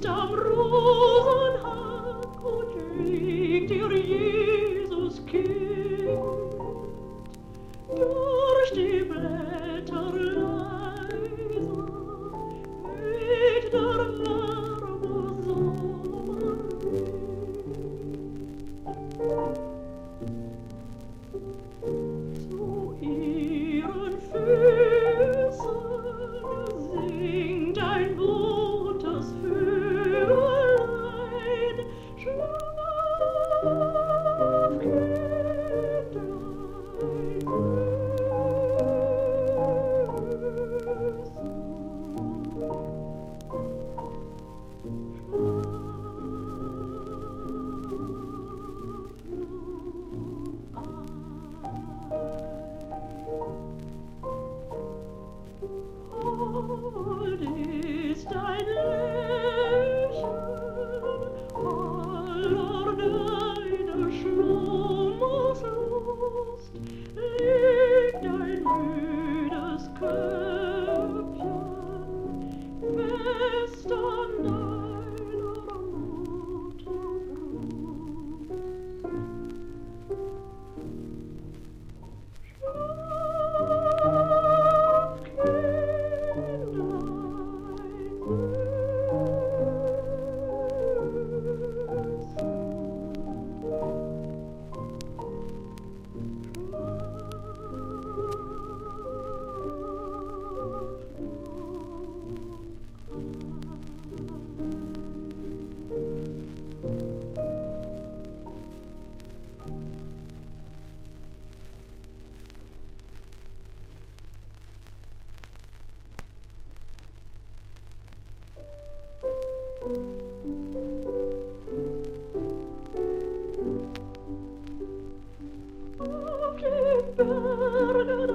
ist am Rosenhang und wiegt ihr Jesuskind durch die Blätter leise weht der warme Sommerwind. Zu ihren Füßen singt ein buntes Vögelein, schlaf, Hold ist dein Lächeln, aller deiner Schlummerslust, leg dein müdes Köpfchen fest an deiner Mutter auf den Bergen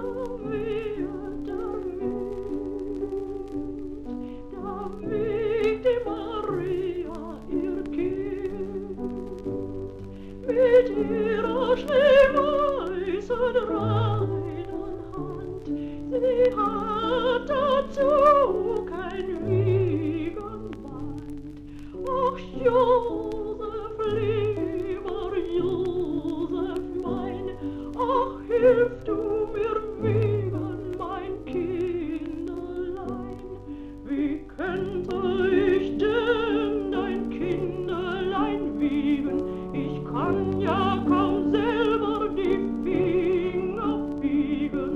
da wiegt die Maria ihr Kind mit ihrer schneeweißen reinen Hand. Sie hat dazu kein Wiegenband. Ach, Josef, lieber Josef mein, ach, hilf du mir wiegen, mein Kinderlein. Wie könnte ich denn dein Kinderlein wiegen? Ich kann ja kaum selber die Finger biegen.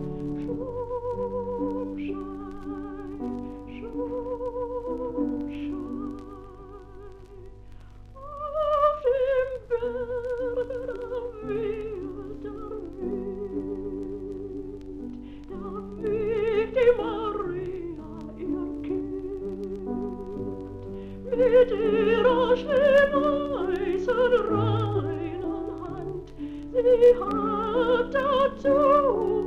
Schumschein, auf dem Berge da wiegt die Maria ihr Kind mit ihrer schneeweißen reinen Hand. Sie hat dazu